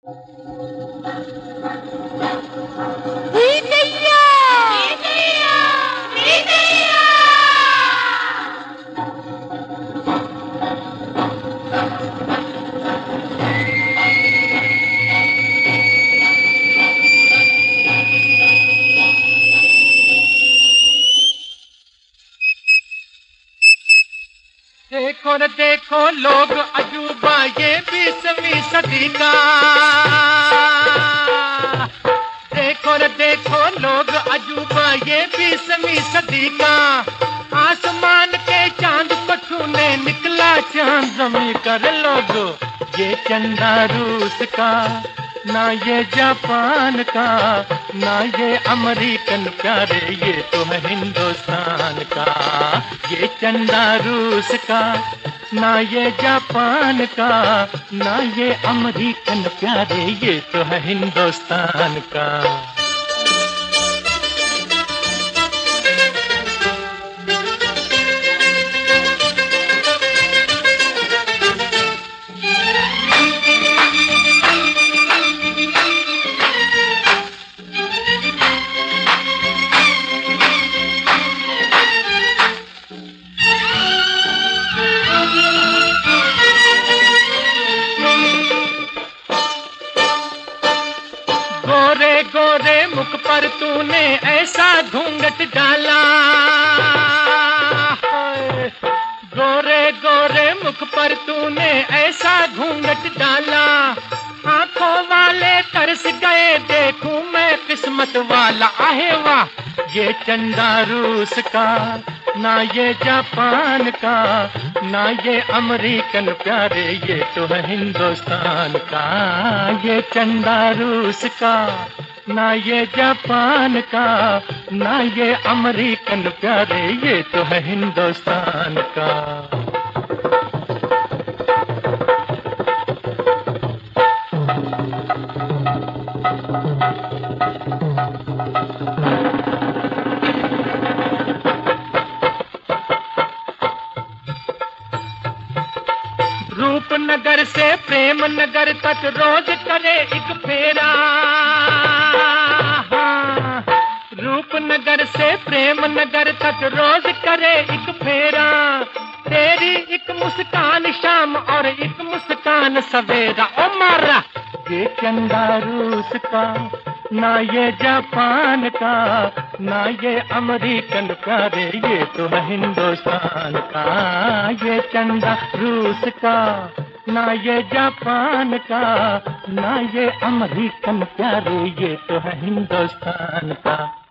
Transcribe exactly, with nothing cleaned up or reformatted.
देखो न देखो लोग अजूबा ये बीसवीं सदी का। देखो न देखो लोग अजूबा ये बीसवीं सदी का। आसमान के चांद को छूने निकला चांद जमी कर लोग। ये चंदा रूस का ना ये जापान का ना ये अमेरिकन प्यारे, ये तो है हिंदुस्तान का। ये चंदा रूस का ना ये जापान का ना ये अमेरिकन प्यारे, ये तो है हिंदुस्तान का। गोरे गोरे मुख पर तूने ऐसा घूंघट डाला। गोरे गोरे मुख पर तूने ऐसा घूंघट डाला। आंखों वाले तरस गए देखूं मैं किस्मत वाला। आहे वाह, ये चंदा रूस का ना ये जापान का ना ये अमेरिकन प्यारे, ये तो है हिंदुस्तान का। ये चंदा रूस का ना ये जापान का ना ये अमेरिकन प्यारे, ये तो है हिंदुस्तान का। रूपनगर से प्रेम नगर तक रोज करे एक फेरा। हाँ, रूपनगर से प्रेम नगर तक रोज करे एक फेरा। तेरी एक मुस्कान शाम और एक मुस्कान सवेरा। ओ मारा, ये चंदा रूस का ना ये जापान का ना ये अमेरिकन प्यारे, ये तो है हिंदुस्तान का। ये चंदा रूस का ना ये जापान का ना ये अमेरिकन प्यारे, ये तो है हिंदुस्तान का।